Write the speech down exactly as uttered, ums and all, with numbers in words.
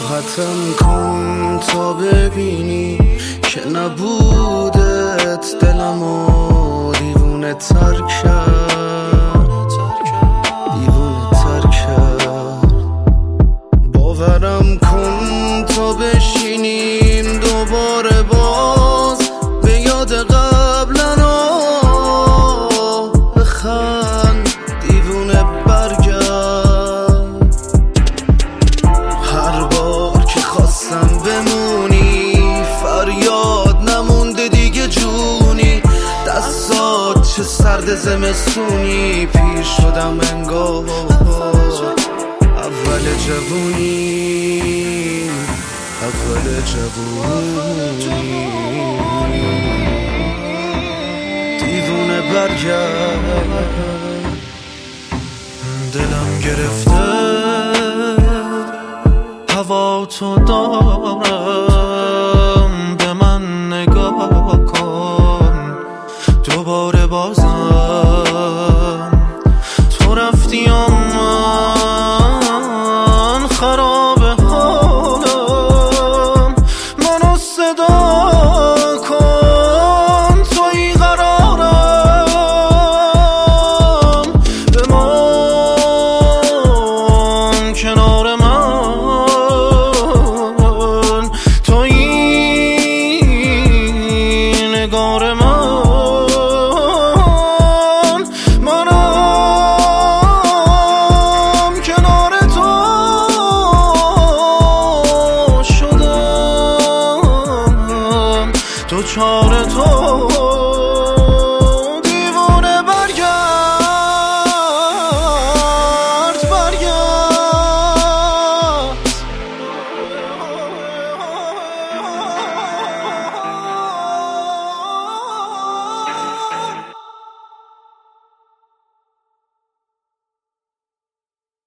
راحتم کن تا ببینی که نبودت دلمو دیوونه تر کرد، دیوونه تر کرد. باورم کن تا بشینیم دوباره باز به یاد قبلنا بخند، دیوونه برگرد. هر بار که خواستم بمونی فریاد نمونده دیگه جونی، دستات چه سرد زمستونی، پیر شدم انگار اول جوونی، اول جوونی. دیوونه برگرد، دلم گرفته هوا تو دارم، به من نگاه کن دوباره بازم. تو رفتی و من خراب حالم، منو صدا کن توی قرارم، بمان کنار من توی نگار من. تو چاره تو